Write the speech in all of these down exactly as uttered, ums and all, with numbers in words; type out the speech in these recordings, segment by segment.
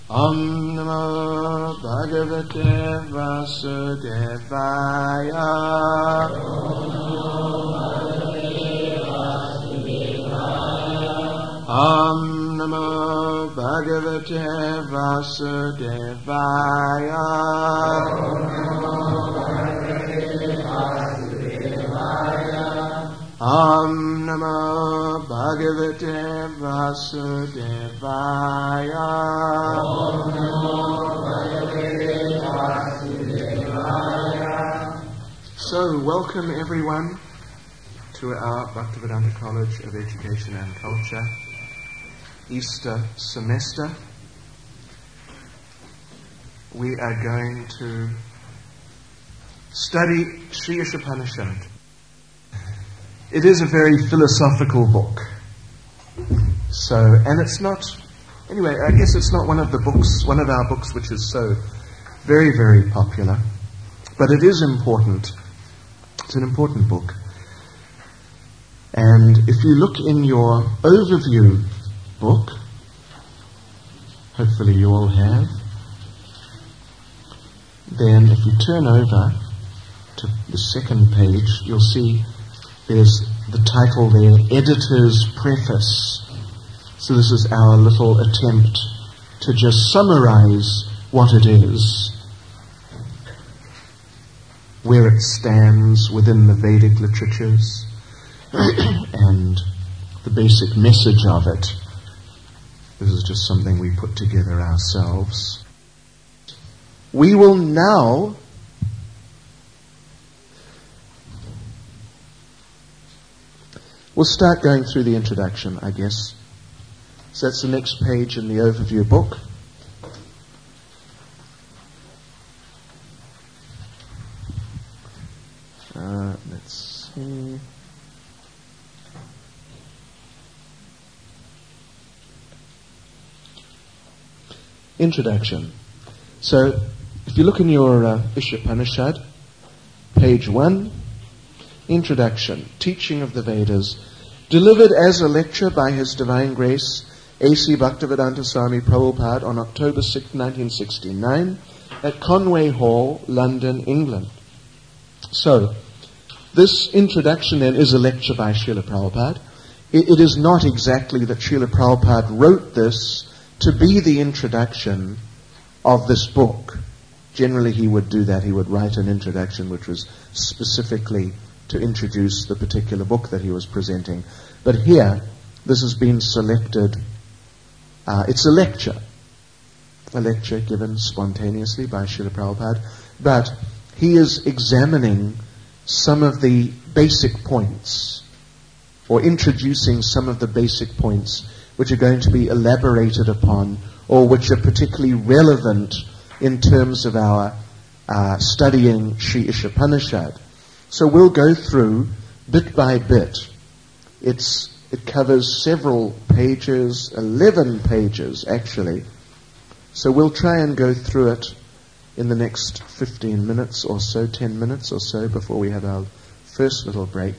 Om Namo Bhagavate Vasudevaya. Om Namo Bhagavate Vasudevaya. Om Namo Bhagavate Vasudevaya. Om Namo Bhagavate Vasudevaya. So, welcome everyone to our Bhaktivedanta College of Education and Culture Easter semester. We are going to study Sri Ishopanishad. It is a very philosophical book. So, and it's not, anyway, I guess it's not one of the books, one of our books which is so very, very popular. But it is important. It's an important book. And if you look in your overview book, hopefully you all have, then if you turn over to the second page, you'll see there's the title there, Editor's Preface. So this is our little attempt to just summarize what it is, where it stands within the Vedic literatures, and the basic message of it. This is just something we put together ourselves. We will now We'll start going through the introduction, I guess. So that's the next page in the overview book. Uh, let's see. Introduction. So, if you look in your uh, Ishopanishad, page one, Introduction, Teaching of the Vedas, delivered as a lecture by His Divine Grace, A C Bhaktivedanta Swami Prabhupada on October sixth, nineteen sixty-nine, at Conway Hall, London, England. So, this introduction then is a lecture by Srila Prabhupada. It, it is not exactly that Srila Prabhupada wrote this to be the introduction of this book. Generally he would do that. He would write an introduction which was specifically to introduce the particular book that he was presenting. But here, this has been selected. Uh, it's a lecture. A lecture given spontaneously by Srila Prabhupada. But he is examining some of the basic points, or introducing some of the basic points which are going to be elaborated upon, or which are particularly relevant in terms of our uh, studying Sri Ishopanishad. So we'll go through bit by bit. It's it covers several pages, eleven pages actually. So we'll try and go through it in the next fifteen minutes or so, ten minutes or so before we have our first little break.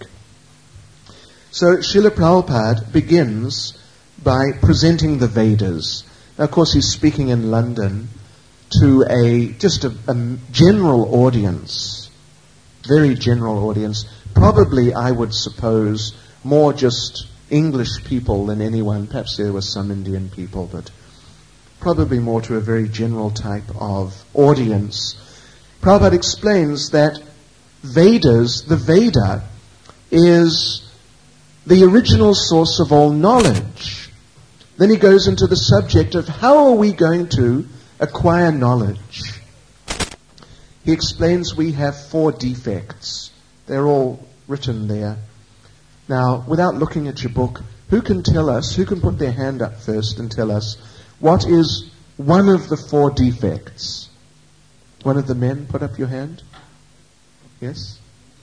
So Srila Prabhupada begins by presenting the Vedas. Now, of course, he's speaking in London to a just a, a general audience. Very general audience, probably I would suppose more just English people than anyone. Perhaps there were some Indian people, but probably more to a very general type of audience. Prabhupada explains that Vedas, the Veda, is the original source of all knowledge. Then he goes into the subject of how are we going to acquire knowledge. He explains we have four defects. They're all written there. Now, without looking at your book, who can tell us, who can put their hand up first and tell us, what is one of the four defects? One of the men, put up your hand. Yes?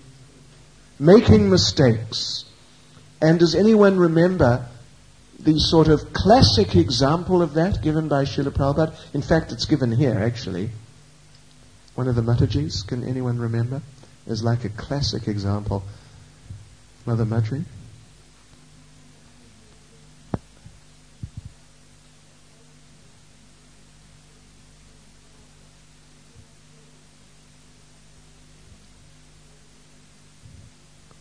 Making mistakes. And does anyone remember the sort of classic example of that given by Srila Prabhupada? In fact, it's given here, actually. One of the Matajis, can anyone remember? Is like a classic example. Mother Madri?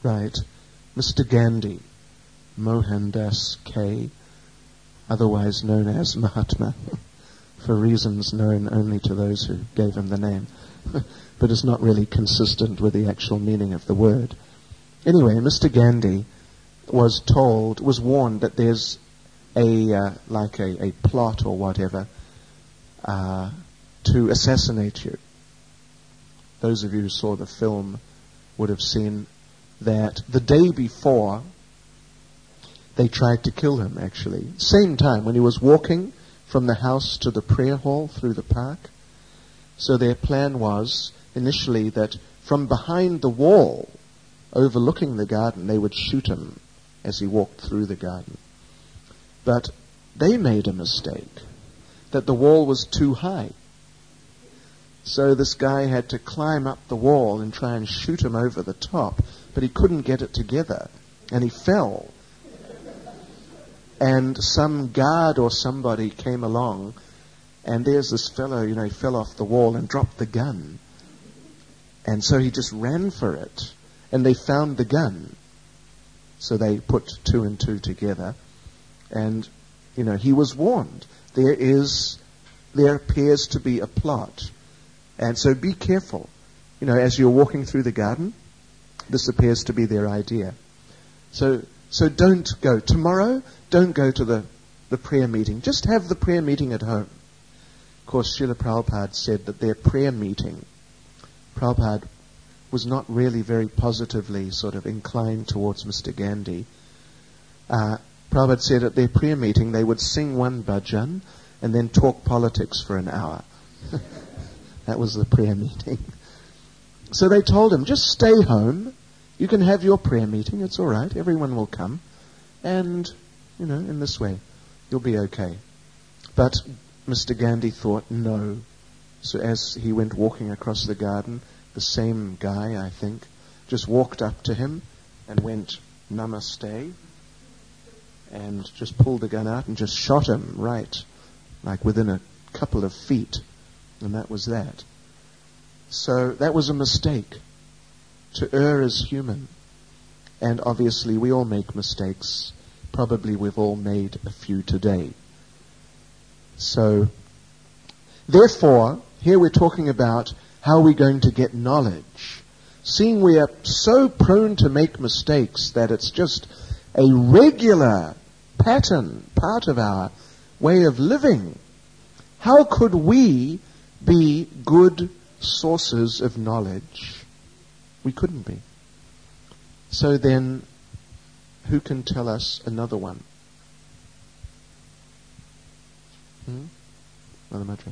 Right. Mister Gandhi, Mohandas K, otherwise known as Mahatma, for reasons known only to those who gave him the name, but it's not really consistent with the actual meaning of the word. Anyway, Mister Gandhi was told, was warned that there's a, uh, like a, a plot or whatever, uh, to assassinate you. Those of you who saw the film would have seen that the day before they tried to kill him, actually. Same time, when he was walking from the house to the prayer hall through the park. So their plan was initially that from behind the wall overlooking the garden, they would shoot him as he walked through the garden. But they made a mistake, that the wall was too high. So this guy had to climb up the wall and try and shoot him over the top, but he couldn't get it together, and he fell. And some guard or somebody came along, and there's this fellow, you know, he fell off the wall and dropped the gun. And so he just ran for it, and they found the gun. So they put two and two together, and, you know, he was warned. There is, there appears to be a plot. And so be careful. You know, as you're walking through the garden, this appears to be their idea. So so don't go. Tomorrow, don't go to the, the prayer meeting. Just have the prayer meeting at home. Of course, Srila Prabhupada said that their prayer meeting, Prabhupada was not really very positively sort of inclined towards Mister Gandhi. Uh, Prabhupada said at their prayer meeting they would sing one bhajan and then talk politics for an hour. That was the prayer meeting. So they told him, just stay home. You can have your prayer meeting. It's all right. Everyone will come. And, you know, in this way, you'll be okay. But Mister Gandhi thought, no. So as he went walking across the garden, the same guy, I think, just walked up to him and went, namaste, and just pulled the gun out and just shot him right, like within a couple of feet. And that was that. So that was a mistake. To err is human. And obviously we all make mistakes. Probably we've all made a few today. So, therefore, here we're talking about how we're going to get knowledge. Seeing we are so prone to make mistakes that it's just a regular pattern, part of our way of living. How could we be good sources of knowledge? We couldn't be. So then, who can tell us another one? Hmm? Mother Matra.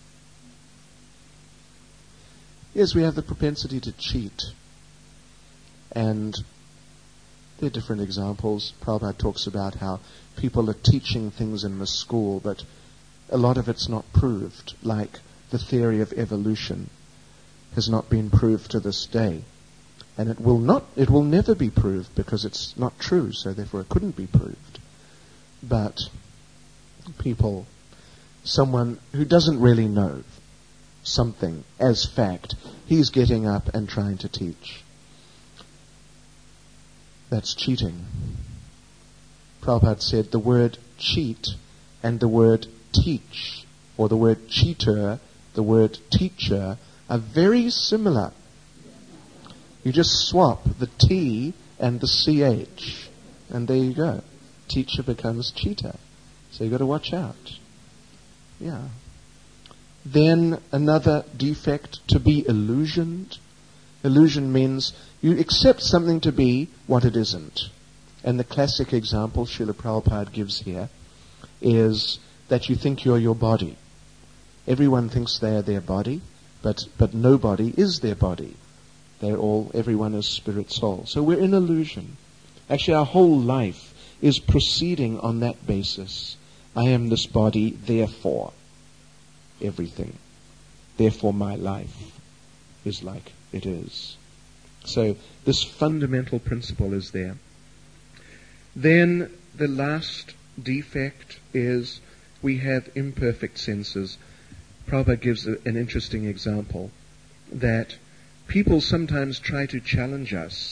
Yes, we have the propensity to cheat. And there are different examples. Prabhupada talks about how people are teaching things in the school, but a lot of it's not proved, like the theory of evolution has not been proved to this day. And it will not, it will never be proved because it's not true, so therefore it couldn't be proved. But people, someone who doesn't really know something as fact, he's getting up and trying to teach. That's cheating. Prabhupada said the word cheat and the word teach, or the word cheater, the word teacher, are very similar. You just swap the T and the C H, and there you go. Teacher becomes cheater. So you've got to watch out. Yeah. Then another defect, to be illusioned. Illusion means you accept something to be what it isn't. And the classic example Srila Prabhupada gives here is that you think you're your body. Everyone thinks they are their body, but, but nobody is their body. They're all, everyone is spirit soul. So we're in illusion. Actually, our whole life is proceeding on that basis. I am this body, therefore everything. Therefore my life is like it is. So this fundamental principle is there. Then the last defect is we have imperfect senses. Prabhupada gives a, an interesting example that people sometimes try to challenge us,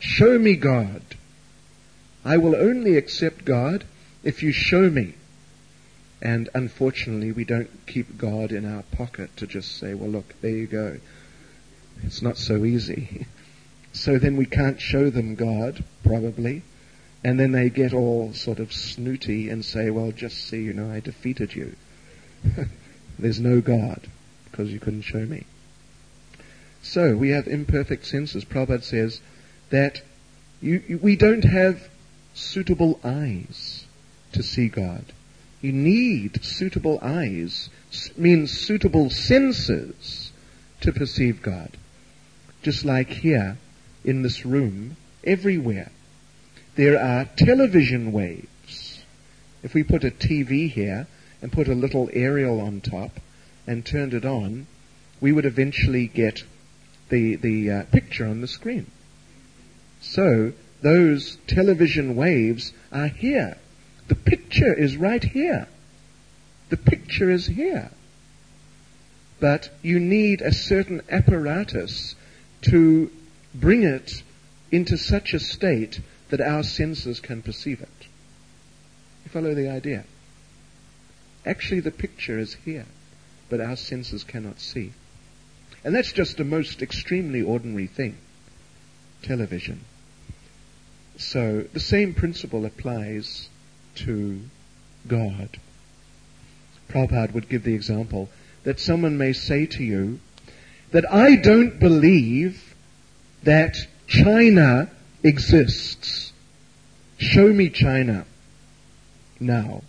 Show me God. I will only accept God if you show me. And unfortunately, we don't keep God in our pocket to just say, well, look, there you go. It's not so easy. So then we can't show them God, probably. And then they get all sort of snooty and say, well, just see, you know, I defeated you. There's no God because you couldn't show me. So we have imperfect senses. Prabhupada says that you, you, we don't have suitable eyes to see God. You need suitable eyes, means suitable senses to perceive God. Just like here in this room, everywhere, there are television waves. If we put a T V here and put a little aerial on top and turned it on, we would eventually get the, the uh, picture on the screen. So those television waves are here. The picture is right here. The picture is here. But you need a certain apparatus to bring it into such a state that our senses can perceive it. You follow the idea? Actually, the picture is here, but our senses cannot see. And that's just the most extremely ordinary thing. Television. So the same principle applies to God. Prabhupada would give the example that someone may say to you that I don't believe that China exists. Show me China now.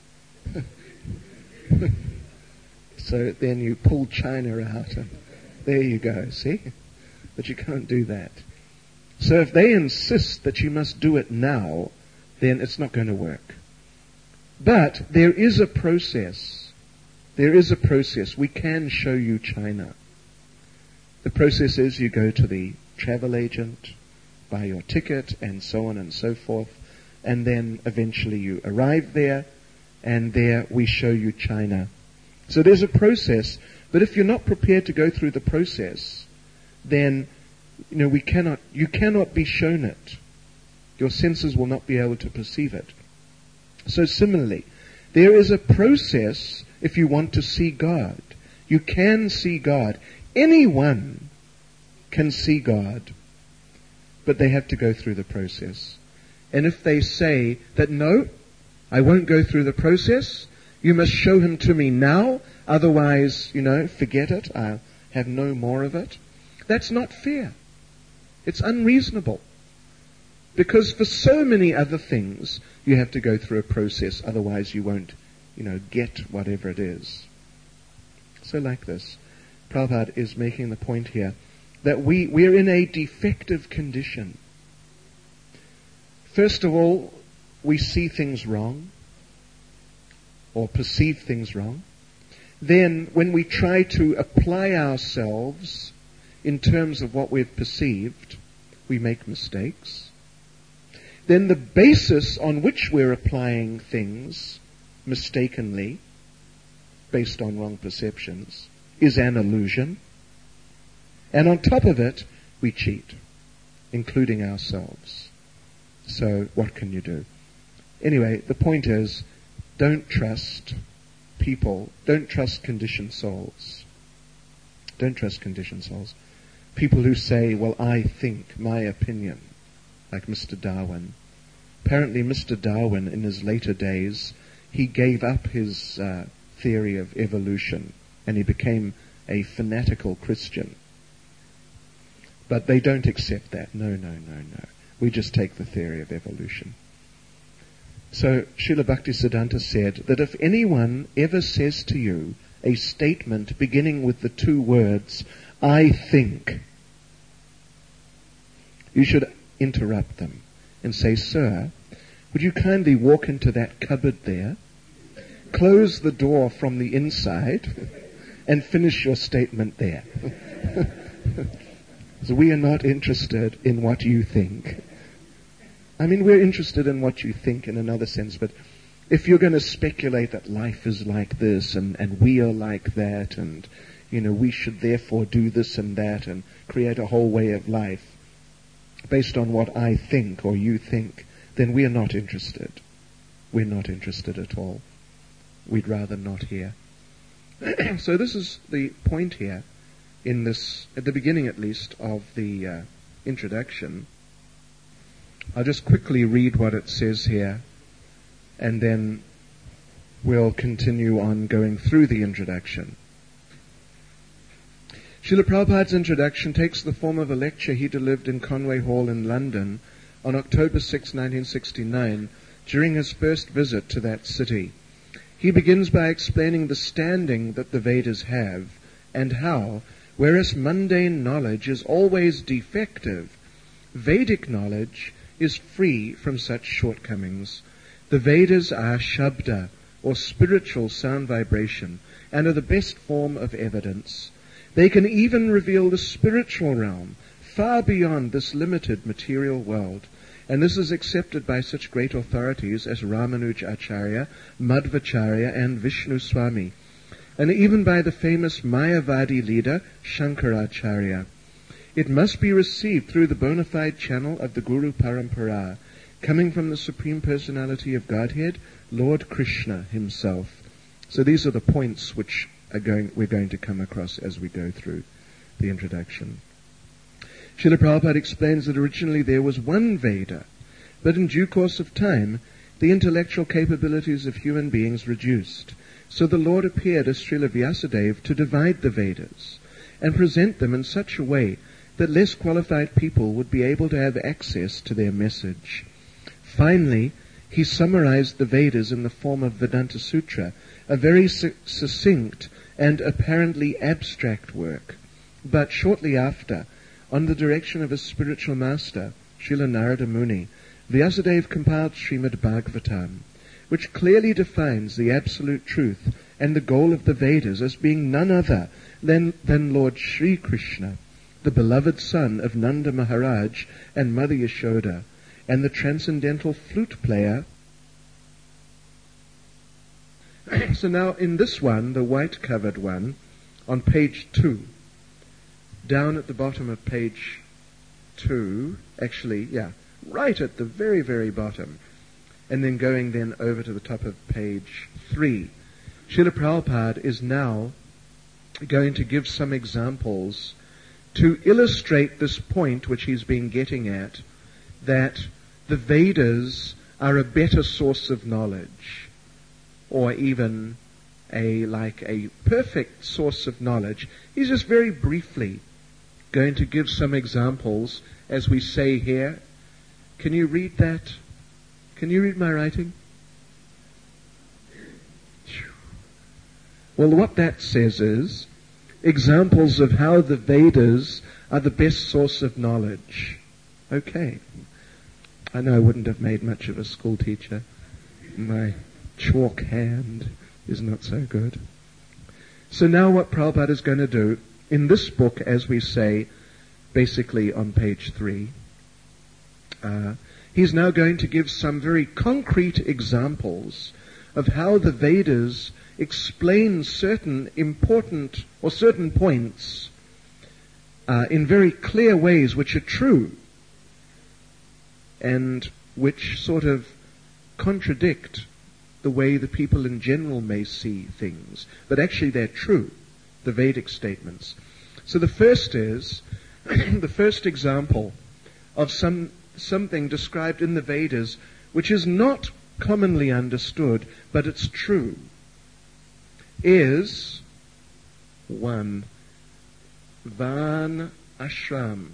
So then you pull China out and there you go, see? But you can't do that. So if they insist that you must do it now, then it's not going to work. But there is a process. There is a process. We can show you China. The process is you go to the travel agent, buy your ticket, and so on and so forth, and then eventually you arrive there, and there we show you China. So there's a process, but if you're not prepared to go through the process, then you know we cannot. You cannot be shown it. Your senses will not be able to perceive it. So similarly, there is a process if you want to see God. You can see God. Anyone can see God, but they have to go through the process. And if they say that, no, I won't go through the process, you must show him to me now, otherwise, you know, forget it, I'll have no more of it. That's not fair. It's unreasonable. Because for so many other things, you have to go through a process, otherwise you won't, you know, get whatever it is. So like this, Prabhupada is making the point here that we, we're in a defective condition. First of all, we see things wrong, or perceive things wrong. Then, when we try to apply ourselves in terms of what we've perceived, we make mistakes. Then the basis on which we're applying things mistakenly, based on wrong perceptions, is an illusion. And on top of it, we cheat, including ourselves. So what can you do? Anyway, the point is, don't trust people. Don't trust conditioned souls. Don't trust conditioned souls. People who say, well, I think, my opinion, like Mister Darwin. Apparently Mister Darwin, in his later days, he gave up his uh, theory of evolution and he became a fanatical Christian. But they don't accept that. No, no, no, no. We just take the theory of evolution. So Srila Bhaktisiddhanta said that if anyone ever says to you a statement beginning with the two words, I think, you should interrupt them and say, sir, would you kindly walk into that cupboard there, close the door from the inside, and finish your statement there. So we are not interested in what you think. I mean, we're interested in what you think in another sense, but if you're going to speculate that life is like this and, and we are like that and, you know, we should therefore do this and that and create a whole way of life, based on what I think or you think, then we are not interested. We're not interested at all. We'd rather not hear. So this is the point here, in this, at the beginning at least, of the uh, introduction. I'll just quickly read what it says here, and then we'll continue on going through the introduction. Srila Prabhupada's introduction takes the form of a lecture he delivered in Conway Hall in London on October sixth, nineteen sixty-nine, during his first visit to that city. He begins by explaining the standing that the Vedas have, and how, whereas mundane knowledge is always defective, Vedic knowledge is free from such shortcomings. The Vedas are Shabda, or spiritual sound vibration, and are the best form of evidence. They can even reveal the spiritual realm, far beyond this limited material world. And this is accepted by such great authorities as Ramanuj Acharya, Madhvacharya, and Vishnu Swami, and even by the famous Mayavadi leader Shankaracharya. It must be received through the bona fide channel of the Guru Parampara, coming from the Supreme Personality of Godhead, Lord Krishna himself. So these are the points which are going, we're going to come across as we go through the introduction. Srila Prabhupada explains that originally there was one Veda, but in due course of time, the intellectual capabilities of human beings reduced. So the Lord appeared as Srila Vyasadeva to divide the Vedas and present them in such a way that less qualified people would be able to have access to their message. Finally, he summarized the Vedas in the form of Vedanta Sutra, a very su- succinct and apparently abstract work. But shortly after, on the direction of his spiritual master, Srila Narada Muni, Vyasadeva compiled Srimad Bhagavatam, which clearly defines the absolute truth and the goal of the Vedas as being none other than, than Lord Sri Krishna, the beloved son of Nanda Maharaj and Mother Yashoda, and the transcendental flute player. So now in this one, the white-covered one, on page two, down at the bottom of page two, actually, yeah, right at the very, very bottom, and then going then over to the top of page three, Srila Prabhupada is now going to give some examples to illustrate this point which he's been getting at, that the Vedas are a better source of knowledge, or even a like a perfect source of knowledge. He's just very briefly going to give some examples, as we say here. Can you read that? Can you read my writing? Well, what that says is examples of how the Vedas are the best source of knowledge. Okay. I know I wouldn't have made much of a school teacher. My chalk hand is not so good. So now what Prabhupada is going to do, in this book, as we say, basically on page three, uh, he's now going to give some very concrete examples of how the Vedas explain certain important or certain points uh, in very clear ways which are true and which sort of contradict the way the people in general may see things. But actually they're true, the Vedic statements. So the first is, the first example of some something described in the Vedas which is not commonly understood, but it's true, is one, Van Ashram.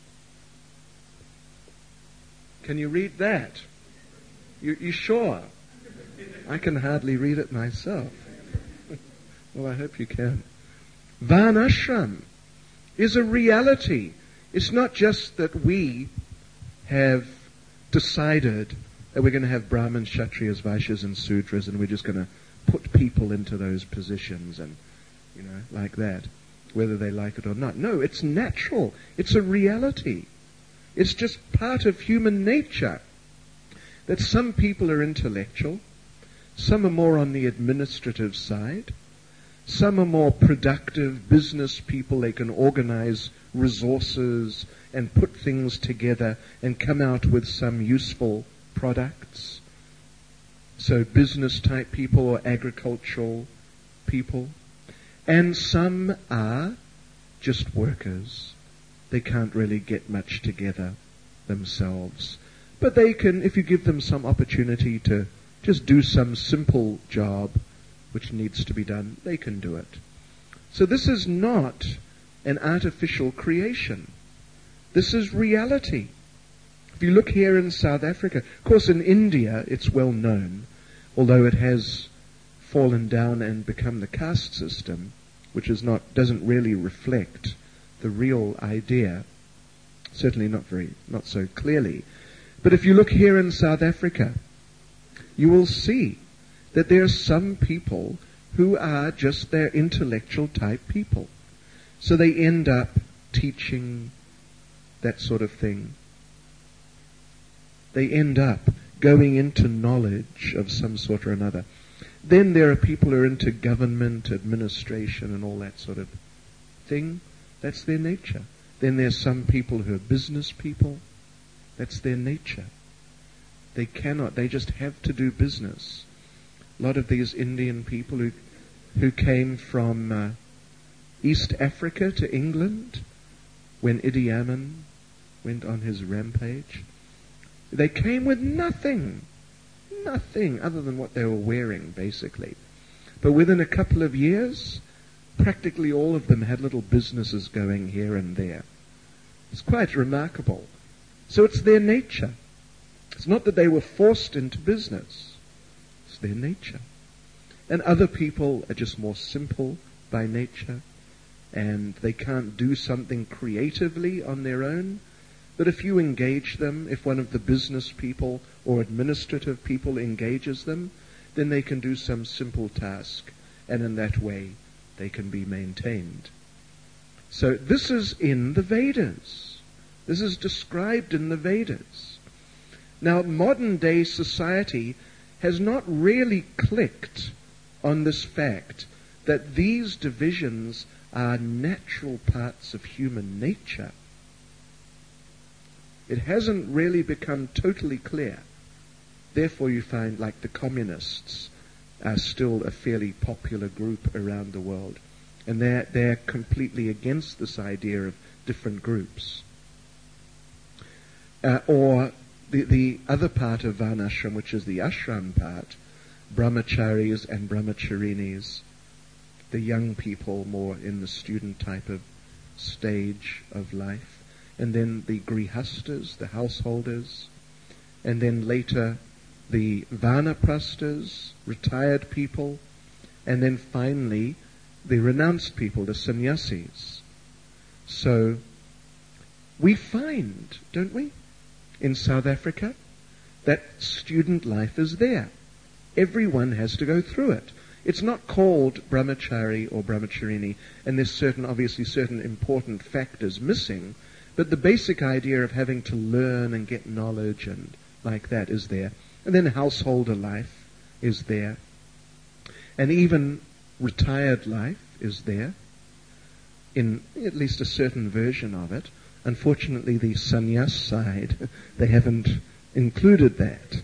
Can you read that? You, you sure? I can hardly read it myself. Well, I hope you can. Van Ashram is a reality. It's not just that we have decided that we're going to have Brahmins, Kshatriyas, Vaishyas, and Sudras, and we're just going to put people into those positions and, you know, like that, whether they like it or not. No, it's natural. It's a reality. It's just part of human nature that some people are intellectual, some are more on the administrative side, some are more productive business people. They can organize resources and put things together and come out with some useful products. So business type people or agricultural people. And some are just workers. They can't really get much together themselves. But they can, if you give them some opportunity to just do some simple job which needs to be done, they can do it. So this is not an artificial creation. This is reality. If you look here in South Africa, of course in India it's well known, although it has fallen down and become the caste system, which is not doesn't really reflect the real idea, certainly not very not so clearly. But if you look here in South Africa, you will see that there are some people who are just their intellectual type people. So they end up teaching that sort of thing. They end up going into knowledge of some sort or another. Then there are people who are into government, administration, and all that sort of thing. That's their nature. Then there's some people who are business people. That's their nature. They cannot, they just have to do business. A lot of these Indian people who who came from uh, East Africa to England when Idi Amin went on his rampage, they came with nothing. Nothing other than what they were wearing, basically. But within a couple of years, practically all of them had little businesses going here and there. It's quite remarkable. So it's their nature. It's not that they were forced into business. It's their nature. And other people are just more simple by nature, and they can't do something creatively on their own. But if you engage them, if one of the business people or administrative people engages them, then they can do some simple task, and in that way they can be maintained. So this is in the Vedas. This is described in the Vedas. Now, modern day society has not really clicked on this fact that these divisions are natural parts of human nature. It hasn't really become totally clear. Therefore you find like the communists are still a fairly popular group around the world. And they're, they're completely against this idea of different groups. Uh, or the, the other part of Varnashram, which is the ashram part, brahmacharis and brahmacharinis, the young people more in the student type of stage of life. And then the grihastas, the householders, and then later the vanaprasthas, retired people, and then finally the renounced people, the sannyasis. So we find, don't we, in South Africa, that student life is there. Everyone has to go through it. It's not called brahmachari or brahmacharini, and there's certain, obviously certain important factors missing, but the basic idea of having to learn and get knowledge and like that is there. And then householder life is there. And even retired life is there, in at least a certain version of it. Unfortunately, the sannyas side, they haven't included that.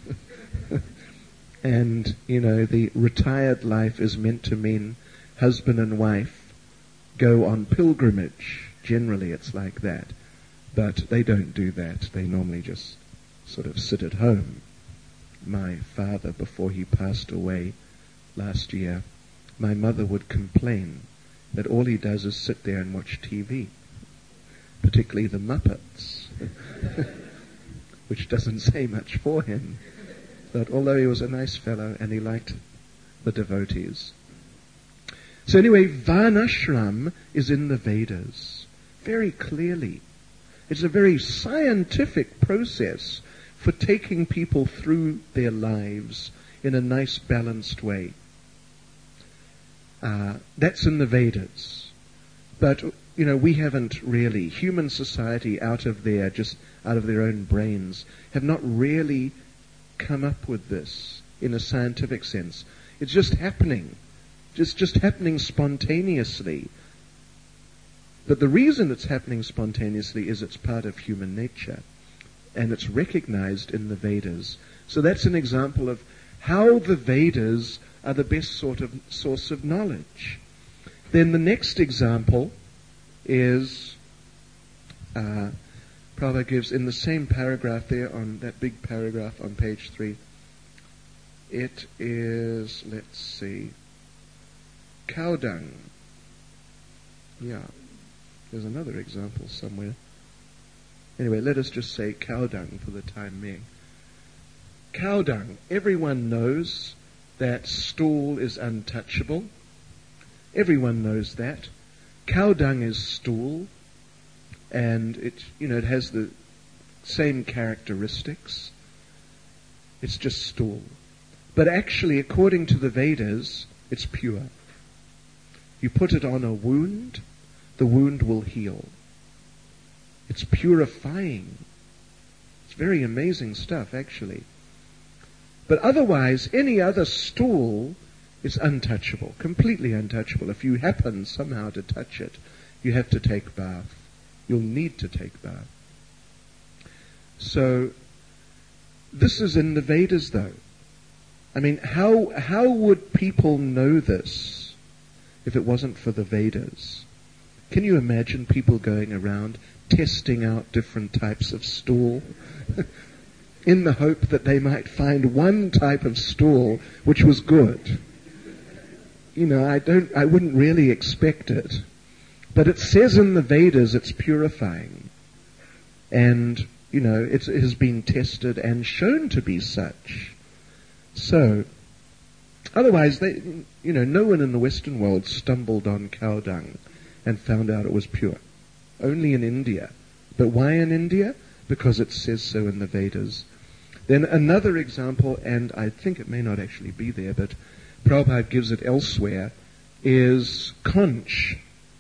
And, you know, the retired life is meant to mean husband and wife go on pilgrimage. Generally, it's like that. But they don't do that. They normally just sort of sit at home. My father, before he passed away last year, my mother would complain that all he does is sit there and watch T V, particularly the Muppets, which doesn't say much for him. But although he was a nice fellow and he liked the devotees. So anyway, Varnashram is in the Vedas, very clearly. It's a very scientific process for taking people through their lives in a nice, balanced way. Uh, that's in the Vedas. But, you know, we haven't really, human society out of their, just out of their own brains, have not really come up with this in a scientific sense. It's just happening. Just, just happening spontaneously. But the reason it's happening spontaneously is it's part of human nature, and it's recognized in the Vedas. So that's an example of how the Vedas are the best sort of source of knowledge. Then the next example is, uh, Prabhupada gives in the same paragraph there, on that big paragraph on page three. It is, let's see, cow dung. Yeah, there's another example somewhere. Anyway, let us just say cow dung for the time being. Cow dung. Everyone knows that stool is untouchable. Everyone knows that. Cow dung is stool, and it, you know, it has the same characteristics. It's just stool. But actually, according to the Vedas, it's pure. You put it on a wound, the wound will heal. It's purifying. It's very amazing stuff, actually. But otherwise, any other stool is untouchable, completely untouchable. If you happen somehow to touch it, you have to take bath. You'll need to take bath. So, this is in the Vedas, though. I mean, how how would people know this if it wasn't for the Vedas? Can you imagine people going around testing out different types of stool in the hope that they might find one type of stool which was good? You know, I don't, I wouldn't really expect it. But it says in the Vedas it's purifying. And, you know, it's, it has been tested and shown to be such. So, otherwise, they, you know, no one in the Western world stumbled on cow dung and found out it was pure. Only in India. But why in India? Because it says so in the Vedas. Then another example, and I think it may not actually be there, but Prabhupada gives it elsewhere, is conch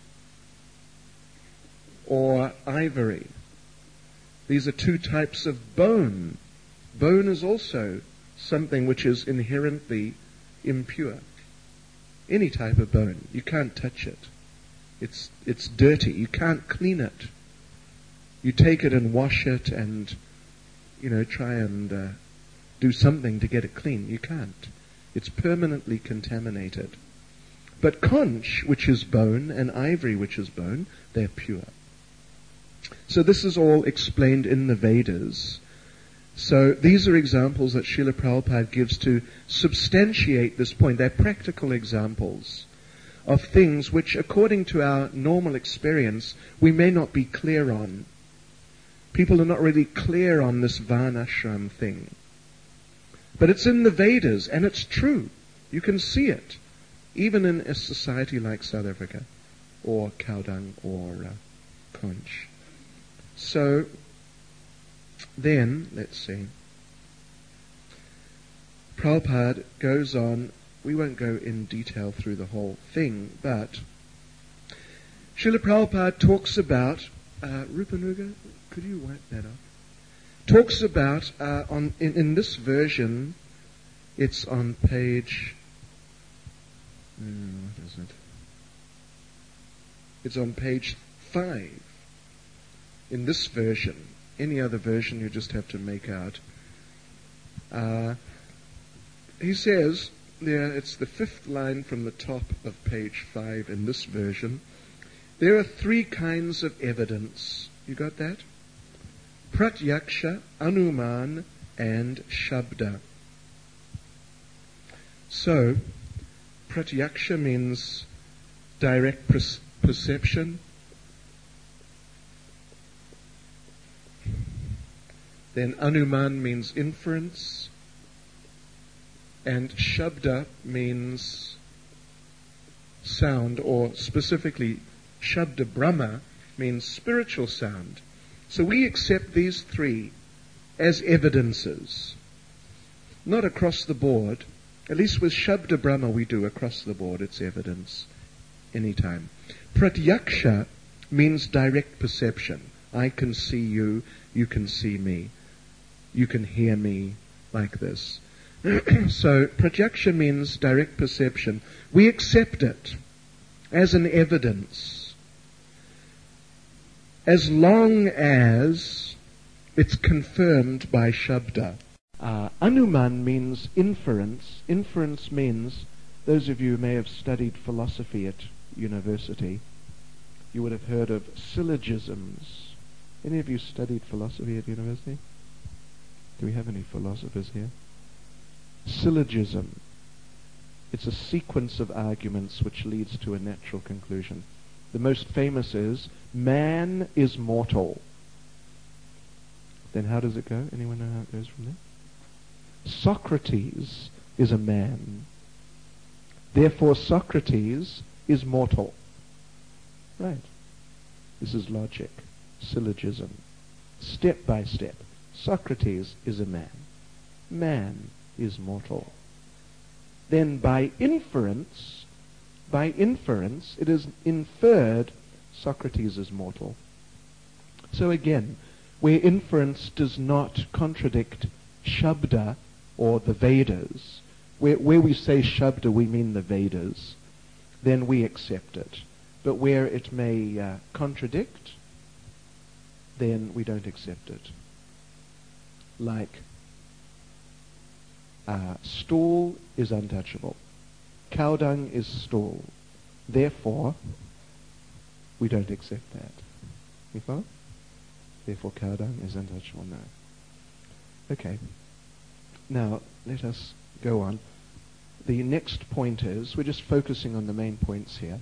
or ivory. These are two types of bone. Bone is also something which is inherently impure. Any type of bone, you can't touch it. It's it's dirty. You can't clean it. You take it and wash it and, you know, try and uh, do something to get it clean. You can't. It's permanently contaminated. But conch, which is bone, and ivory, which is bone, they're pure. So this is all explained in the Vedas. So these are examples that Srila Prabhupada gives to substantiate this point. They're practical examples of things which, according to our normal experience, we may not be clear on. People are not really clear on this varnashram thing. But it's in the Vedas, and it's true. You can see it, even in a society like South Africa, or cow dung, or uh, conch. So, then, let's see. Prabhupada goes on. We won't go in detail through the whole thing, but Srila Prabhupada talks about, uh, Rupanuga, could you wipe that up? Talks about, uh, on in, in this version, it's on page, mm, what is it? It's on page five. In this version. Any other version you just have to make out. Uh, he says, there, it's the fifth line from the top of page five in this version. There are three kinds of evidence. You got that? Pratyaksha, Anuman, and Shabda. So, Pratyaksha means direct per- perception. Then Anuman means inference. And Shabda means sound, or specifically Shabda Brahma means spiritual sound. So we accept these three as evidences. Not across the board. At least with Shabda Brahma we do across the board. It's evidence anytime. Pratyaksha means direct perception. I can see you, you can see me. You can hear me like this. So, pratyaksha means direct perception. We accept it as an evidence. as long as it's confirmed by Shabda. Uh, Anuman means inference. Inference means, those of you who may have studied philosophy at university, you would have heard of syllogisms. Any of you studied philosophy at university? Do we have any philosophers here? Syllogism. It's a sequence of arguments which leads to a natural conclusion. The most famous is, man is mortal. Then how does it go? Anyone know how it goes from there? Socrates is a man. Therefore Socrates is mortal. Right. This is logic. Syllogism. Step by step. Socrates is a man. Man is mortal. Then by inference, by inference, it is inferred Socrates is mortal. So again, where inference does not contradict Shabda or the Vedas, where, where we say Shabda we mean the Vedas, then we accept it. But where it may uh, contradict, then we don't accept it. Like, uh, stool is untouchable. Cow dung is stool. Therefore, we don't accept that. You follow? Therefore, cow dung is untouchable. No. Okay. Now, let us go on. The next point is, we're just focusing on the main points here.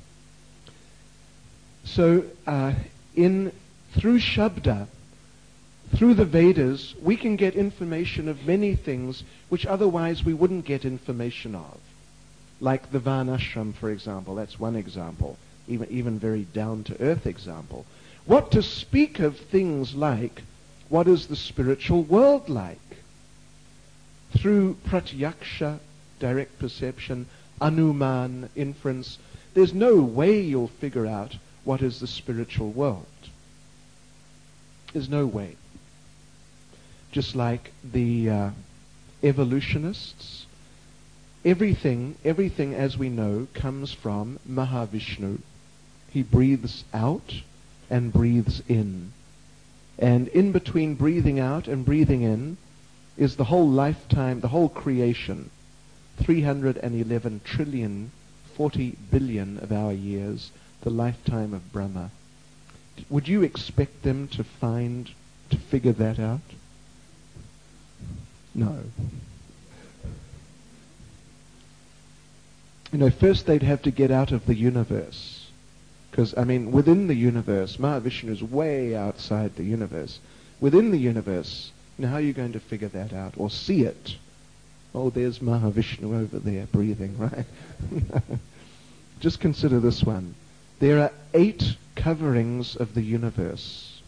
So, uh, in through Shabda, through the Vedas, we can get information of many things which otherwise we wouldn't get information of. Like the Varnashram, for example. That's one example. Even, even very down-to-earth example. What to speak of things like, what is the spiritual world like? Through pratyaksha, direct perception, anuman, inference, there's no way you'll figure out what is the spiritual world. There's no way. Just like the uh, evolutionists, everything, everything as we know comes from Mahavishnu. He breathes out and breathes in. And in between breathing out and breathing in is the whole lifetime, the whole creation, three hundred eleven trillion, forty billion of our years, the lifetime of Brahma. Would you expect them to find, to figure that out? No. You know, first they'd have to get out of the universe. Because, I mean, within the universe, Mahavishnu is way outside the universe. Within the universe, you know, how are you going to figure that out? Or see it? Oh, there's Mahavishnu over there breathing, right? Just consider this one. There are eight coverings of the universe.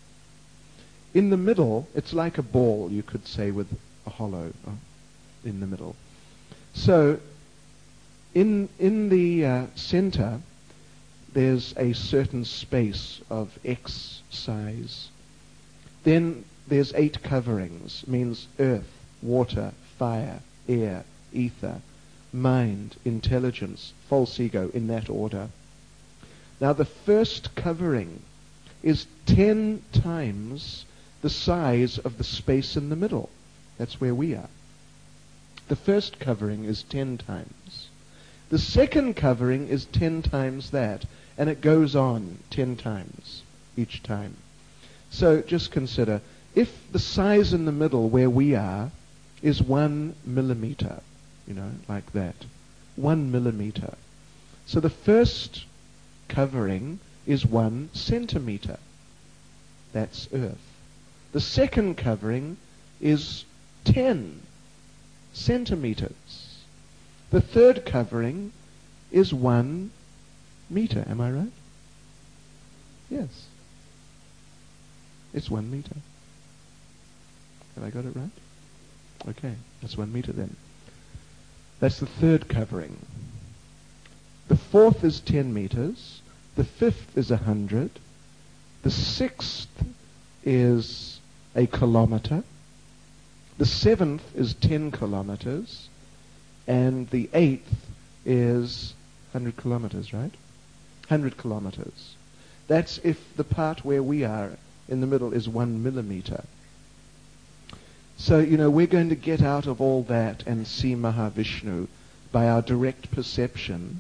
In the middle, it's like a ball, you could say, with a hollow uh, in the middle. So, in, in the uh, center, there's a certain space of X size. Then there's eight coverings, means earth, water, fire, air, ether, mind, intelligence, false ego, in that order. Now the first covering is ten times the size of the space in the middle. That's where we are. The first covering is ten times. The second covering is ten times that, and it goes on ten times each time. So just consider, if the size in the middle where we are is one millimeter, you know, like that, one millimeter. So the first covering is one centimeter. That's Earth. The second covering is ten centimeters. The third covering is one meter. Am I right? Yes. It's one meter. Have I got it right? Okay, that's one meter then. That's the third covering. The fourth is ten meters. The fifth is a hundred. The sixth is a kilometer. The seventh is ten kilometers. And the eighth is one hundred kilometers, right? one hundred kilometers. That's if the part where we are in the middle is one millimeter. So, you know, we're going to get out of all that and see Mahavishnu by our direct perception,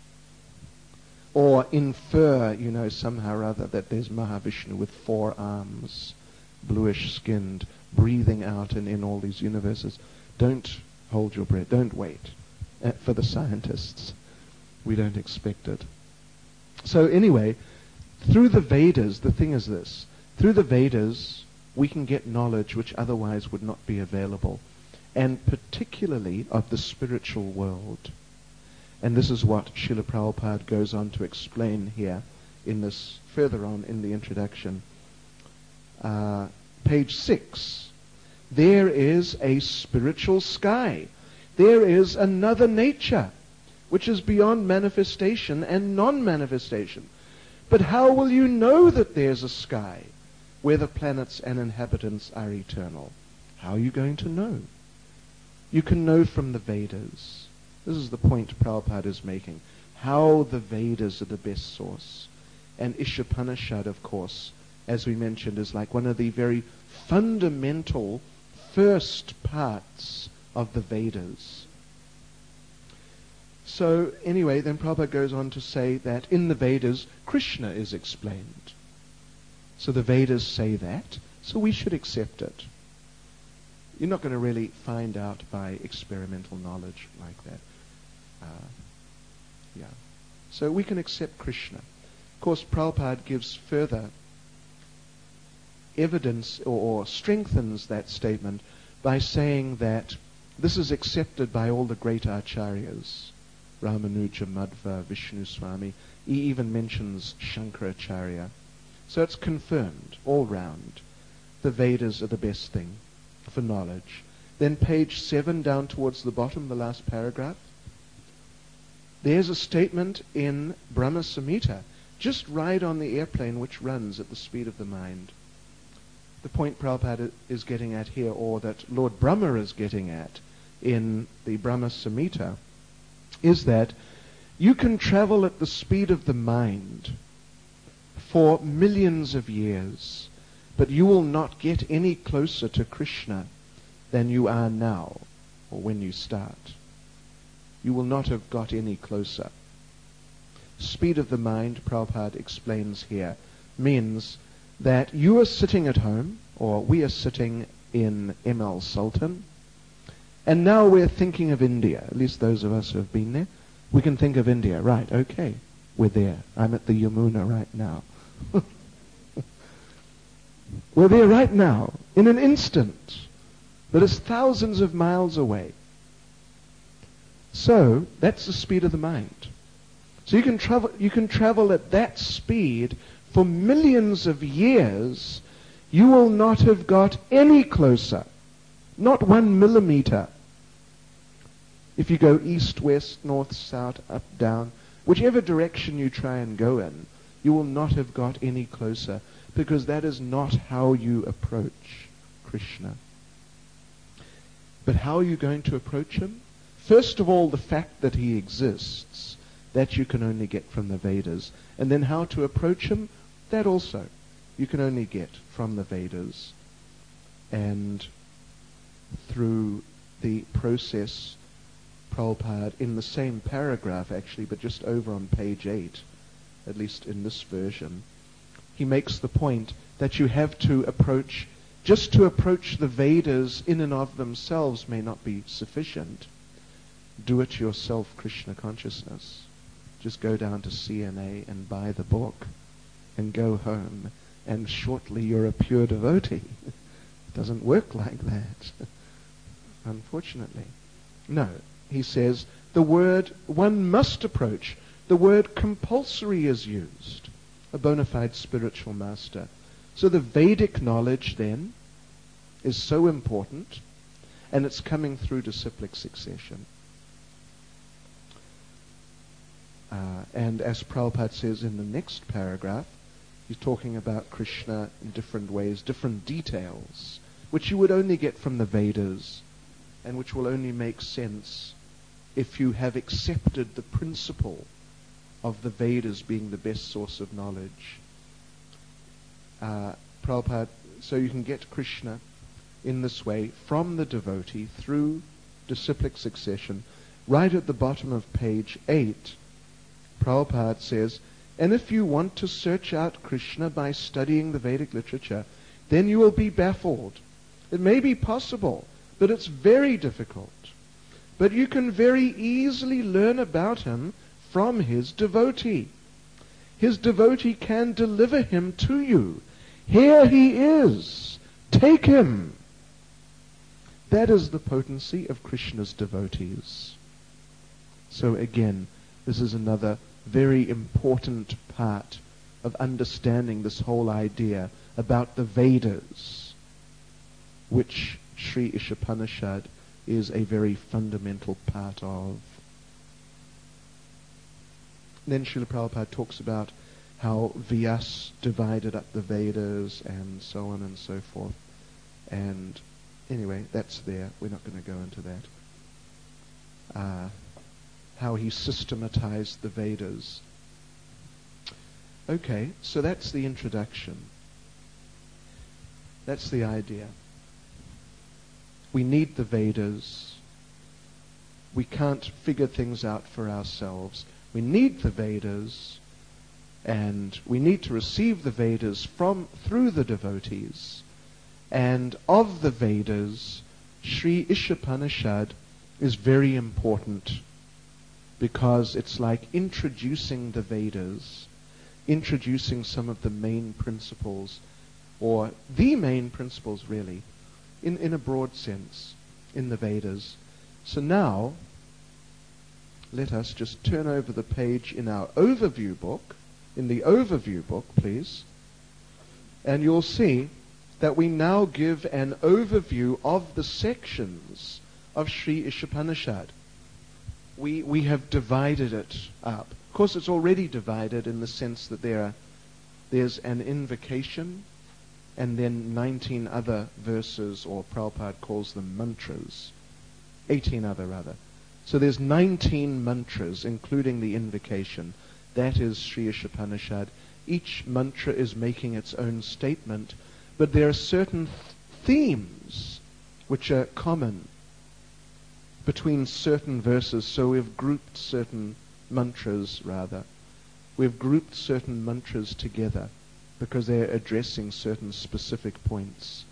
or infer, you know, somehow or other that there's Mahavishnu with four arms, bluish-skinned, breathing out and in all these universes. Don't hold your breath. Don't wait. Uh, for the scientists, we don't expect it. So anyway, through the Vedas, the thing is this. Through the Vedas, we can get knowledge which otherwise would not be available, and particularly of the spiritual world. And this is what Srila Prabhupada goes on to explain here in this, further on in the introduction. Uh, page six. There is a spiritual sky. There is another nature, which is beyond manifestation and non-manifestation. But how will you know that there's a sky where the planets and inhabitants are eternal? How are you going to know? You can know from the Vedas. This is the point Prabhupada is making. How the Vedas are the best source. And Ishopanishad, of course, as we mentioned, is like one of the very fundamental first parts of the Vedas. So anyway, then Prabhupada goes on to say that in the Vedas, Krishna is explained. So the Vedas say that, so we should accept it. You're not going to really find out by experimental knowledge like that. Uh, yeah. So we can accept Krishna. Of course, Prabhupada gives further evidence or, or strengthens that statement by saying that this is accepted by all the great acharyas. Ramanuja, Madhva, Vishnu Swami. He even mentions Shankaracharya. So it's confirmed all round. The Vedas are the best thing for knowledge. Then page seven, down towards the bottom, the last paragraph. There's a statement in Brahma Samhita. Just ride on the airplane which runs at the speed of the mind. The point Prabhupada is getting at here, or that Lord Brahma is getting at in the Brahma Samhita, is that you can travel at the speed of the mind for millions of years, but you will not get any closer to Krishna than you are now, or when you start. You will not have got any closer. Speed of the mind, Prabhupada explains here, means that you are sitting at home, or we are sitting in M L Sultan, and now we're thinking of India, at least those of us who have been there. We can think of India. Right, okay, we're there. I'm at the Yamuna right now. We're there right now, in an instant, that is thousands of miles away. So, that's the speed of the mind. So you can travel, you can travel at that speed for millions of years. You will not have got any closer. Not one millimeter. If you go east, west, north, south, up, down, whichever direction you try and go in, you will not have got any closer, because that is not how you approach Krishna. But how are you going to approach him? First of all, the fact that he exists, that you can only get from the Vedas. And then how to approach him, that also you can only get from the Vedas. And through the process, Prabhupada, in the same paragraph actually, but just over on page eight, at least in this version, he makes the point that you have to approach, just to approach the Vedas in and of themselves may not be sufficient. Do it yourself, Krishna consciousness. Just go down to C N A and buy the book and go home, and shortly you're a pure devotee. It doesn't work like that, unfortunately. No, he says the word one must approach. The word compulsory is used. A bona fide spiritual master. So the Vedic knowledge then is so important, and it's coming through disciplic succession. Uh, and as Prabhupada says in the next paragraph, he's talking about Krishna in different ways, different details, which you would only get from the Vedas, and which will only make sense if you have accepted the principle of the Vedas being the best source of knowledge. uh, Prabhupada, so you can get Krishna in this way from the devotee through disciplic succession. Right at the bottom of page eight, Prabhupada says, and if you want to search out Krishna by studying the Vedic literature, then you will be baffled. It may be possible, but it's very difficult. But you can very easily learn about him from his devotee. His devotee can deliver him to you. Here he is. Take him. That is the potency of Krishna's devotees. So again, this is another very important part of understanding this whole idea about the Vedas, which Sri Ishopanishad is a very fundamental part of. Then Srila Prabhupada talks about how Vyas divided up the Vedas and so on and so forth. And anyway, that's there. We're not going to go into that. Uh, how he systematized the Vedas. Okay, so that's the introduction. That's the idea. We need the Vedas. We can't figure things out for ourselves. We need the Vedas, and we need to receive the Vedas from through the devotees. And of the Vedas, Sri Ishopanishad is very important because it's like introducing the Vedas, introducing some of the main principles, or the main principles really, in, in a broad sense, in the Vedas. So now, let us just turn over the page in our overview book, in the overview book, please, and you'll see that we now give an overview of the sections of Sri Ishopanishad. We, we have divided it up. Of course, it's already divided in the sense that there are, there's an invocation and then nineteen other verses, or Prabhupada calls them mantras, eighteen other rather. So there's nineteen mantras, including the invocation. That is Sri Ishopanishad. Each mantra is making its own statement, but there are certain th- themes which are common between certain verses. So we've grouped certain mantras, rather. We've grouped certain mantras together because they're addressing certain specific points.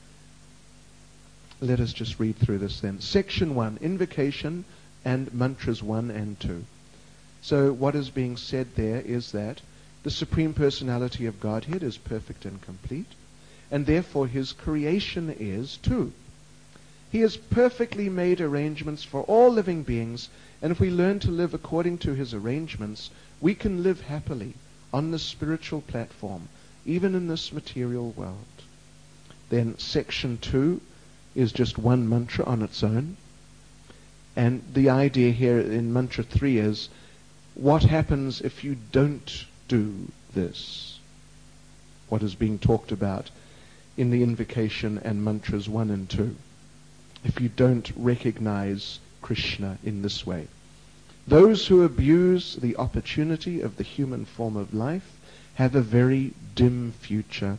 Let us just read through this then. Section one, invocation and mantras one and two. So what is being said there is that the Supreme Personality of Godhead is perfect and complete, and therefore his creation is too. He has perfectly made arrangements for all living beings, and if we learn to live according to his arrangements, we can live happily on the spiritual platform, even in this material world. Then section two is just one mantra on its own. And the idea here in mantra three is, what happens if you don't do this? What is being talked about in the invocation and mantras one and two. If you don't recognize Krishna in this way. Those who abuse the opportunity of the human form of life have a very dim future.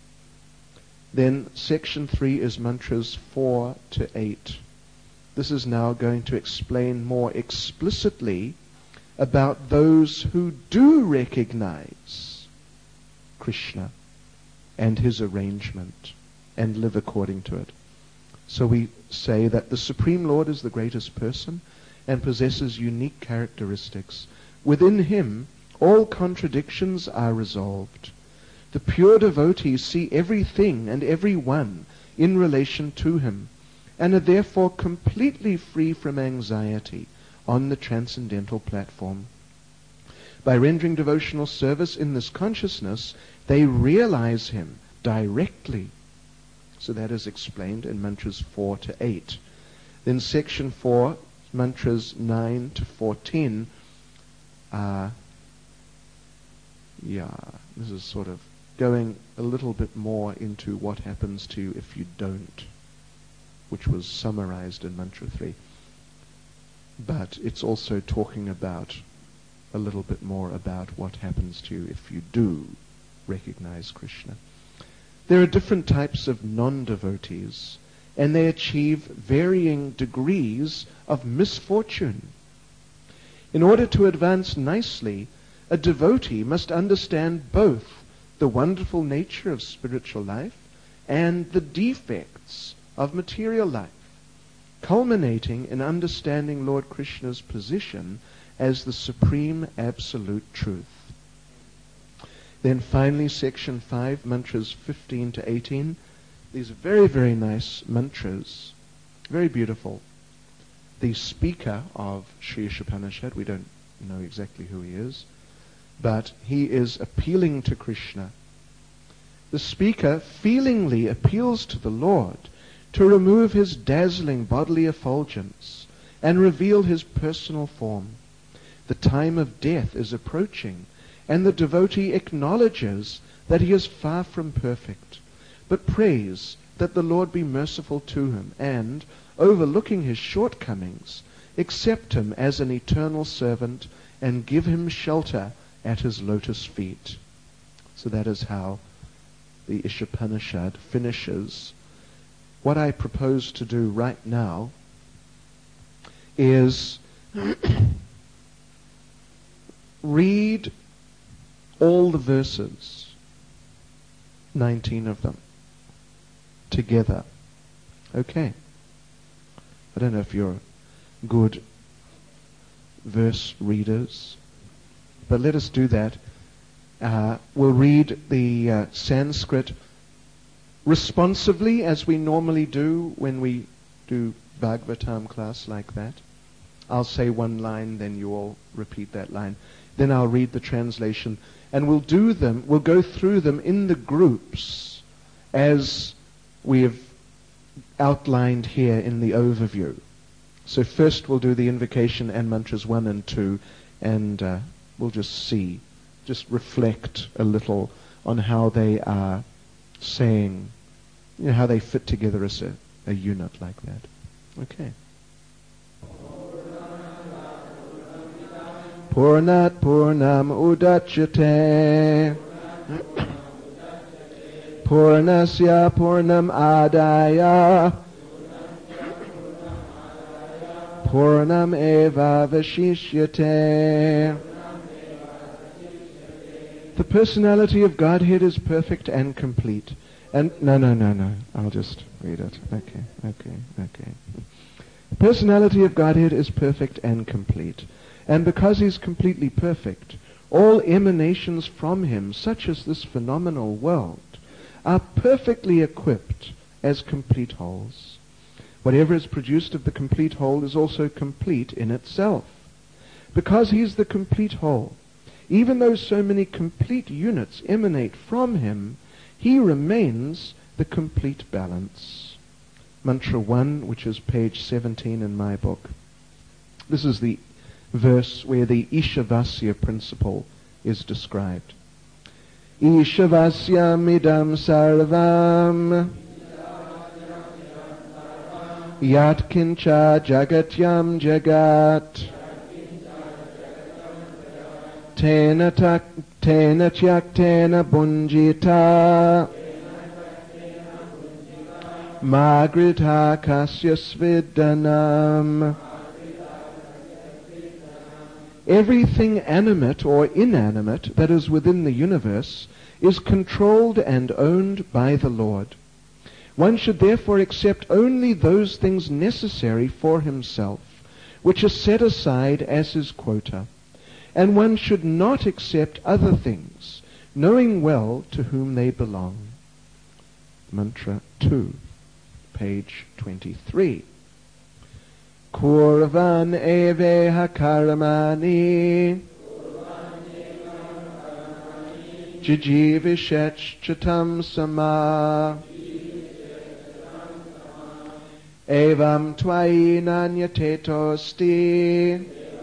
Then section three is mantras four to eight. This is now going to explain more explicitly about those who do recognize Krishna and his arrangement and live according to it. So we say that the Supreme Lord is the greatest person and possesses unique characteristics. Within him, all contradictions are resolved. The pure devotees see everything and everyone in relation to him, and are therefore completely free from anxiety on the transcendental platform. By rendering devotional service in this consciousness, they realize him directly. So that is explained in mantras four to eight. Then section four, mantras nine to fourteen, uh, yeah, this is sort of going a little bit more into what happens to you if you don't, which was summarized in mantra three. But it's also talking about a little bit more about what happens to you if you do recognize Krishna. There are different types of non-devotees, and they achieve varying degrees of misfortune. In order to advance nicely, a devotee must understand both the wonderful nature of spiritual life and the defects of material life, culminating in understanding Lord Krishna's position as the supreme absolute truth. Then finally, section five, mantras fifteen to eighteen. These are very, very nice mantras, very beautiful. The speaker of Sri Ishopanishad, we don't know exactly who he is, but he is appealing to Krishna. The speaker feelingly appeals to the Lord to remove his dazzling bodily effulgence and reveal his personal form. The time of death is approaching, and the devotee acknowledges that he is far from perfect, but prays that the Lord be merciful to him and, overlooking his shortcomings, accept him as an eternal servant and give him shelter at his lotus feet. So that is how the Ishopanishad finishes. What I propose to do right now is read all the verses, nineteen of them, together. Okay. I don't know if you're good verse readers, but let us do that. Uh, we'll read the uh, Sanskrit responsively, as we normally do when we do Bhagavatam class like that. I'll say one line, then you all repeat that line. Then I'll read the translation, and we'll do them, we'll go through them in the groups as we have outlined here in the overview. So first we'll do the invocation and mantras one and two, and uh, we'll just see, just reflect a little on how they are saying, you know, how they fit together as a, a unit like that. Okay. Purnat Purnam Udachyate Purnasya Purnam Adaya Purnam Eva Vashishyate. The personality of Godhead is perfect and complete. And no, no, no, no. I'll just read it. Okay, okay, okay. The personality of Godhead is perfect and complete. And because he's completely perfect, all emanations from him, such as this phenomenal world, are perfectly equipped as complete wholes. Whatever is produced of the complete whole is also complete in itself. Because he's the complete whole, even though so many complete units emanate from him, he remains the complete balance. Mantra one, which is page seventeen in my book. This is the verse where the Ishavasya principle is described. Ishavasyam idam sarvam yat kincha jagatyam jagat tena tak tena tyaktena bunjita magrita kasya svidanam. Everything animate or inanimate that is within the universe is controlled and owned by the Lord. One should therefore accept only those things necessary for himself, which are set aside as his quota, and one should not accept other things, knowing well to whom they belong. Mantra two, page twenty-three. Kurvan eve hakaramani jijivishet chatam sama evam tvai nanyatetosti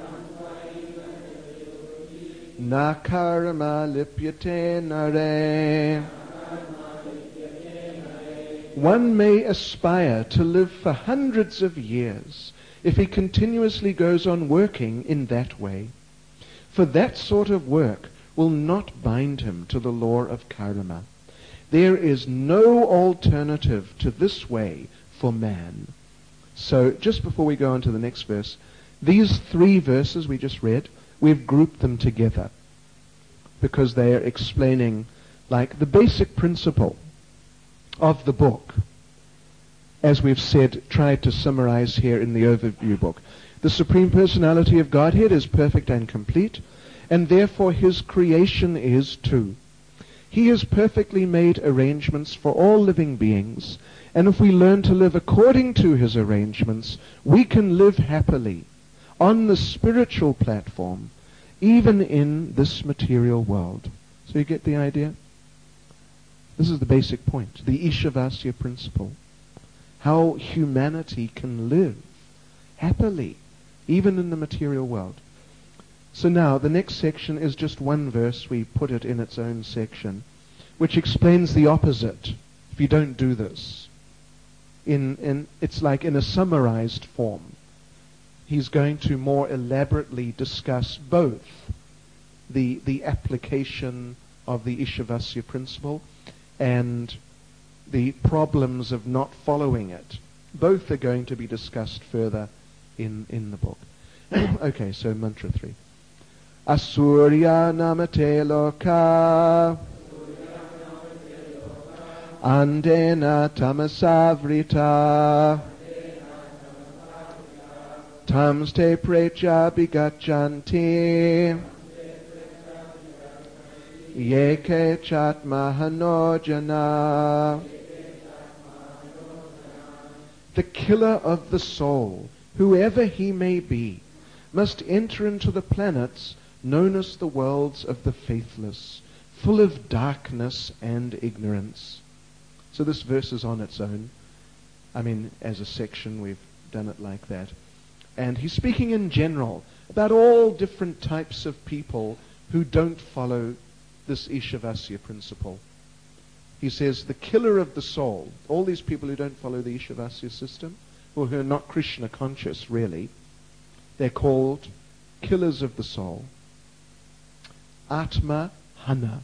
nakarma lipyate nare. One may aspire to live for hundreds of years if he continuously goes on working in that way. For that sort of work will not bind him to the law of karma. There is no alternative to this way for man. So just before we go on to the next verse, these three verses we just read, we've grouped them together because they are explaining like the basic principle of the book, as we've said, tried to summarize here in the overview book. The Supreme Personality of Godhead is perfect and complete, and therefore his creation is too. He has perfectly made arrangements for all living beings, and if we learn to live according to his arrangements, we can live happily on the spiritual platform, even in this material world. So you get the idea? This is the basic point, the Ishavasya principle. How humanity can live happily, even in the material world. So now, the next section is just one verse. We put it in its own section, which explains the opposite if you don't do this. In, in, it's like in a summarized form. He's going to more elaborately discuss both the, the application of the Ishavasya principle and the problems of not following it. Both are going to be discussed further in, in the book. Okay, so mantra three. Asurya namate loka andena tamasavrita tamste precha bigachanti yeke chat mahanojana. The killer of the soul, whoever he may be, must enter into the planets known as the worlds of the faithless, full of darkness and ignorance. So this verse is on its own. I mean, as a section, we've done it like that. And he's speaking in general about all different types of people who don't follow this Ishavasya principle. He says the killer of the soul, all these people who don't follow the Ishavasya system, or who are not Krishna conscious really, they're called killers of the soul. Atma Hana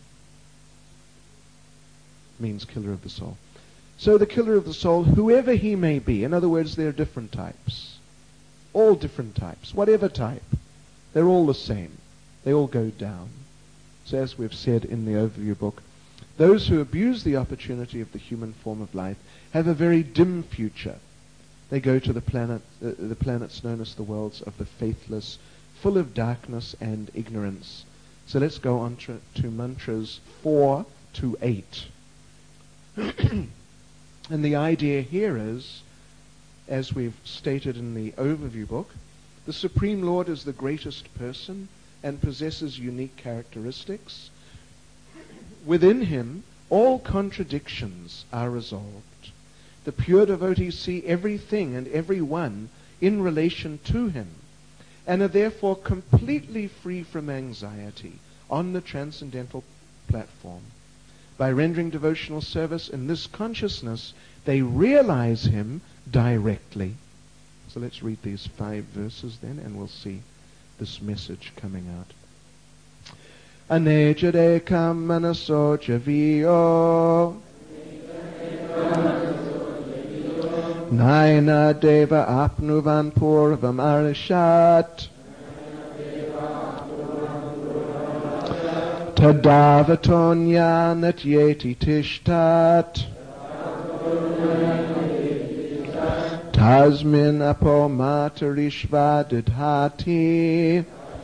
means killer of the soul. So the killer of the soul, whoever he may be, in other words, there are different types. All different types, whatever type, they're all the same. They all go down. So as we've said in the overview book, those who abuse the opportunity of the human form of life have a very dim future. They go to the planet, uh, the planets known as the worlds of the faithless, full of darkness and ignorance. So let's go on to, to mantras four to eight. And the idea here is, as we've stated in the overview book, the Supreme Lord is the greatest person and possesses unique characteristics. Within him, all contradictions are resolved. The pure devotees see everything and everyone in relation to him, and are therefore completely free from anxiety on the transcendental platform. By rendering devotional service in this consciousness, they realize him directly. So let's read these five verses then, and we'll see this message coming out. Anejadekam manaso javio Naina deva apnuvan purvam arishat Tadavatonya natyeti tishtat Tasmin apo matarishva didhati.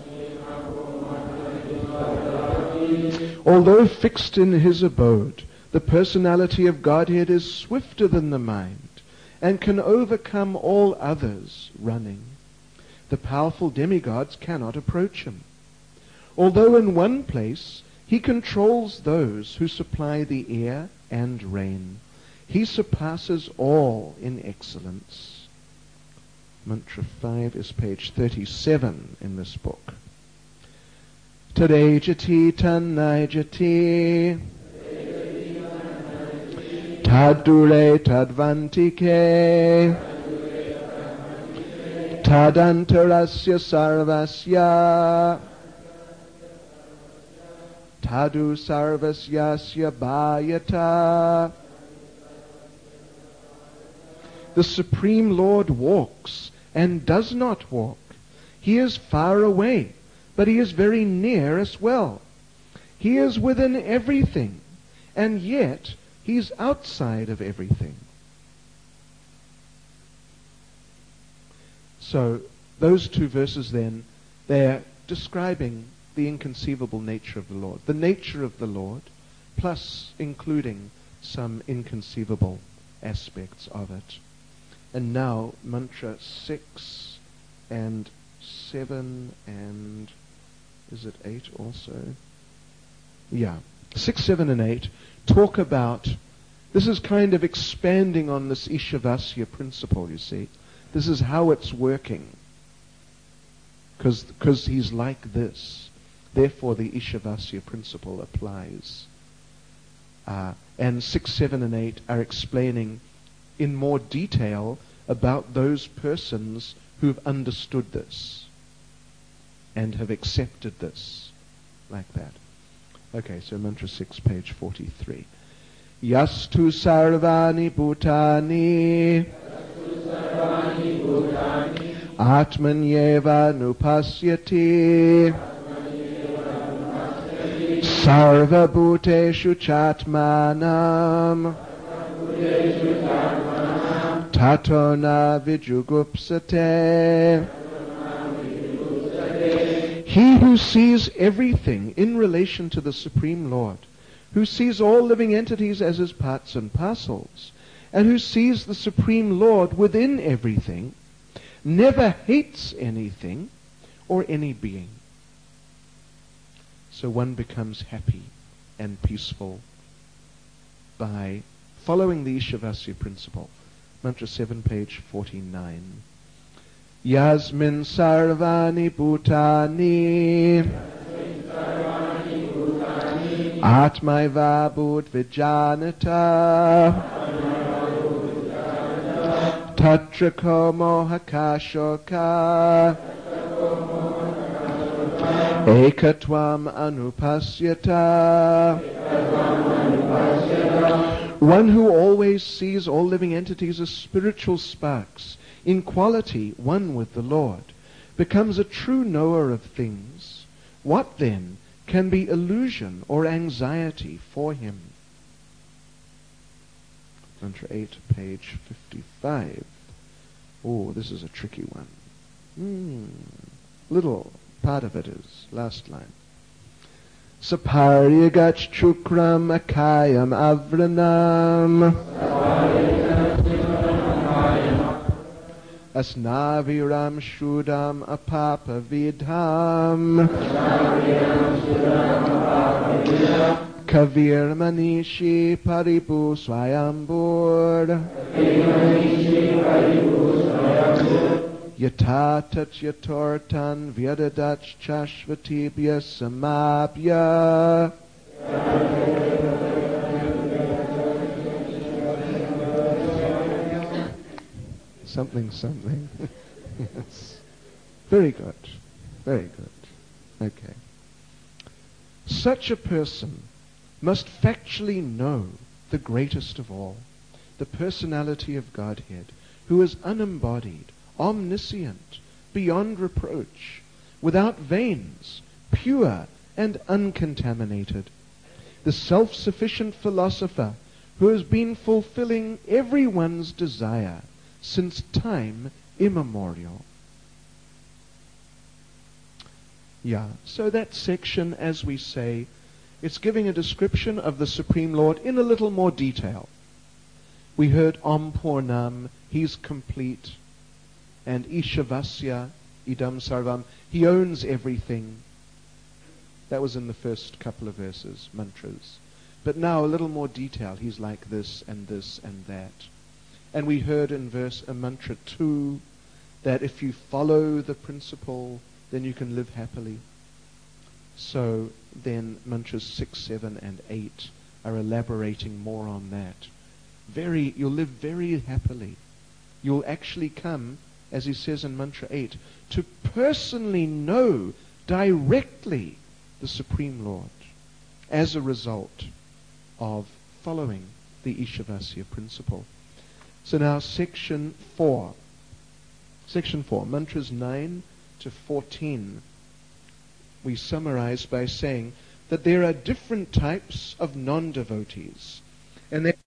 Although fixed in his abode, the personality of Godhead is swifter than the mind and can overcome all others running. The powerful demigods cannot approach him. Although in one place he controls those who supply the air and rain, he surpasses all in excellence. Mantra five is page thirty-seven in this book. Tadejati tannai Tadure tadvantike Tadantarasya sarvasya Tadu sarvasyasya bhayata. The Supreme Lord walks and does not walk. He is far away, but he is very near as well. He is within everything, and yet he's outside of everything. So those two verses then, they're describing the inconceivable nature of the Lord. The nature of the Lord, plus including some inconceivable aspects of it. And now, mantra six and seven and, is it eight also? Yeah. Six, seven, and eight talk about, this is kind of expanding on this Ishavasya principle, you see. This is how it's working. Because he's like this. Therefore, the Ishavasya principle applies. Uh, and six, seven, and eight are explaining in more detail about those persons who've understood this and have accepted this like that. Okay, so mantra six, page forty-three. Yastu sarvani bhutani atmanyeva nupasyati sarva bhuteshu chatmanam tato na vijugupsate. He who sees everything in relation to the Supreme Lord, who sees all living entities as his parts and parcels, and who sees the Supreme Lord within everything, never hates anything or any being. So one becomes happy and peaceful by following the Ishavasya principle. Mantra seven, page forty-nine. Yasmin sarvani bhutani atmaiva bhut vijanata tatra ko mohakashoka ekatvam anupasyata. One who always sees all living entities as spiritual sparks, in quality one with the Lord, becomes a true knower of things. What then can be illusion or anxiety for him? Mantra eight, page fifty-five. Oh, this is a tricky one. Hmm. Little part of it is last line. Saparyagach chukram akayam avranam asnaviram shrudam apapa vidham kavir manishi paripu swayambur Yatatat yatortan vyadadach chashvatibhya samabhya. Something, something. Yes. Very good. Very good. Okay. Such a person must factually know the greatest of all, the personality of Godhead, who is unembodied, omniscient, beyond reproach, without veins, pure and uncontaminated. The self-sufficient philosopher who has been fulfilling everyone's desire since time immemorial. Yeah, so that section, as we say, it's giving a description of the Supreme Lord in a little more detail. We heard Om Purnam, he's complete. And Ishavasya, Idam Sarvam, he owns everything. That was in the first couple of verses, mantras. But now a little more detail. He's like this and this and that. And we heard in verse uh, mantra two that if you follow the principle, then you can live happily. So then mantras six, seven, and eight are elaborating more on that. Very, you'll live very happily. You'll actually come, as he says in mantra eight, to personally know directly the Supreme Lord. as a result of following the Ishavasya principle. So now section four. Section four, mantras nine to fourteen, we summarize by saying that there are different types of non-devotees, and they